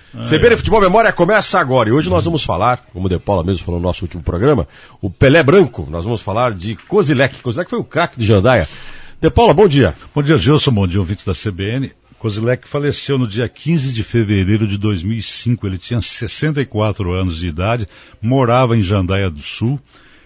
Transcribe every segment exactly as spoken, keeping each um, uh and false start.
Ah, C B N é. Futebol Memória começa agora. E hoje nós vamos falar, como o De Paula mesmo falou no nosso último programa, o Pelé Branco. Nós vamos falar de Kozilek. Kozilek foi o craque de Jandaia. De Paula, bom dia. Bom dia, Gilson. Bom dia, ouvintes da C B N. Kozilek faleceu no dia quinze de fevereiro de dois mil e cinco. Ele tinha sessenta e quatro anos de idade, morava em Jandaia do Sul.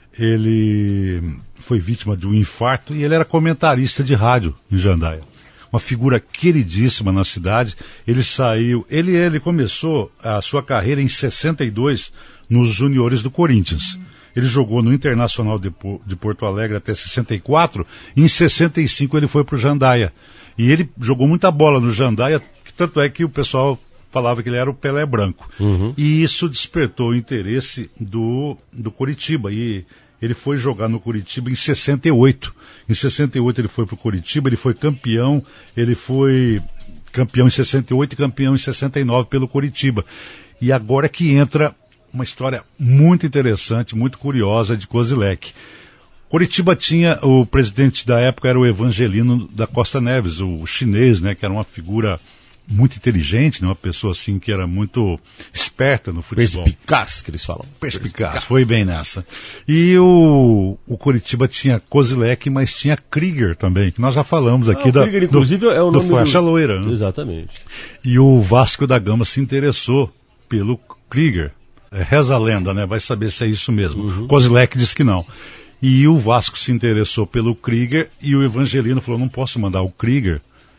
Ele foi vítima de um infarto e ele era comentarista de rádio em Jandaia. Uma figura queridíssima na cidade. Ele saiu, ele, ele começou a sua carreira em sessenta e dois nos juniores do Corinthians. Ele jogou no Internacional de, de Porto Alegre até sessenta e quatro, e em sessenta e cinco ele foi para o Jandaia. E ele jogou muita bola no Jandaia, tanto é que o pessoal falava que ele era o Pelé Branco. Uhum. E isso despertou o interesse do, do Coritiba. E ele foi jogar no Coritiba em sessenta e oito. Em sessenta e oito ele foi para o Coritiba, ele foi campeão, ele foi campeão em sessenta e oito e campeão em sessenta e nove pelo Coritiba. E agora é que entra uma história muito interessante, muito curiosa de Kozilek. Coritiba tinha, o presidente da época era o Evangelino da Costa Neves, o chinês, né, que era uma figura muito inteligente, né, uma pessoa assim que era muito esperta no futebol. Perspicaz, que eles falam. Perspicaz, Perspicaz. Foi bem nessa. E o, o Coritiba tinha Kozilek, mas tinha Krieger também, que nós já falamos aqui. Ah, da, Krieger, inclusive, do, é o nome do Faixa Loira. Né? Exatamente. E o Vasco da Gama se interessou pelo Krieger. É, reza a lenda, né? Vai saber se é isso mesmo. Uhum. Kozilek disse que não. E o Vasco se interessou pelo Krieger e o Evangelino falou, não posso mandar o Krieger,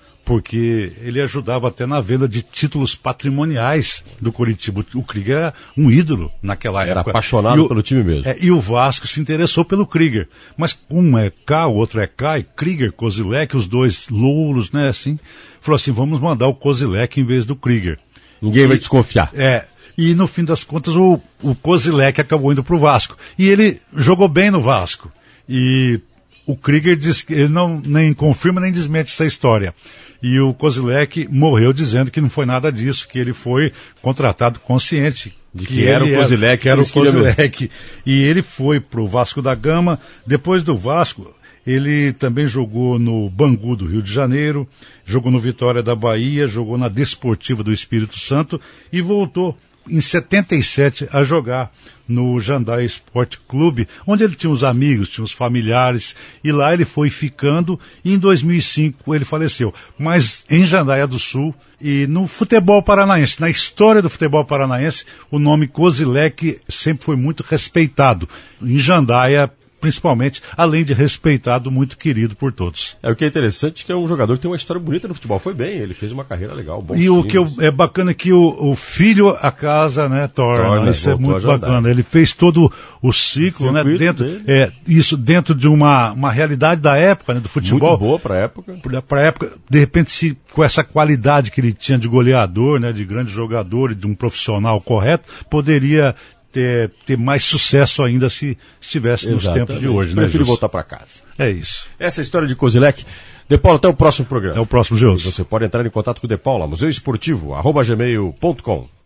porque ele ajudava até na venda de títulos patrimoniais do Coritiba. O Krieger era um ídolo naquela era época. Era apaixonado o, pelo time mesmo. É, e o Vasco se interessou pelo Krieger. Mas um é K, o outro é K, e Krieger, Kozilek, os dois louros, né, assim. Falou assim, vamos mandar o Kozilek em vez do Krieger. Ninguém e, vai desconfiar. É. E no fim das contas o, o Kozilek acabou indo para o Vasco. E ele jogou bem no Vasco. E o Krieger diz que ele não nem confirma nem desmente essa história. E o Kozilek morreu dizendo que não foi nada disso, que ele foi contratado consciente. De que, que era o Kozilek. Que era o Kozilek. E ele foi para o Vasco da Gama. Depois do Vasco, ele também jogou no Bangu do Rio de Janeiro, jogou no Vitória da Bahia, jogou na Desportiva do Espírito Santo e voltou em setenta e sete a jogar no Jandaia Esporte Clube, onde ele tinha os amigos, tinha os familiares, e lá ele foi ficando, e em dois mil e cinco ele faleceu. Mas em Jandaia do Sul, e no futebol paranaense, na história do futebol paranaense, o nome Kozilek sempre foi muito respeitado. Em Jandaia, principalmente, além de respeitado, muito querido por todos. É, o que é interessante é que é um jogador que tem uma história bonita no futebol. Foi bem, ele fez uma carreira legal. Bons e o que eu, é bacana é que o, o filho a casa, né, torna. torna isso é muito bacana. Ele fez todo o ciclo, o né, dentro, é, isso dentro de uma, uma realidade da época, né, do futebol. Muito boa para a época. Para a época, de repente, se, com essa qualidade que ele tinha de goleador, né, de grande jogador e de um profissional correto, poderia Ter, ter mais sucesso ainda se estivesse nos Exatamente. tempos de hoje, né, Prefiro voltar para casa. É isso. Essa é a história de Kozilek. De Paula, até o próximo programa. Até o próximo, Gilson. Você pode entrar em contato com o De Paula, museu esportivo, arroba gmail ponto com.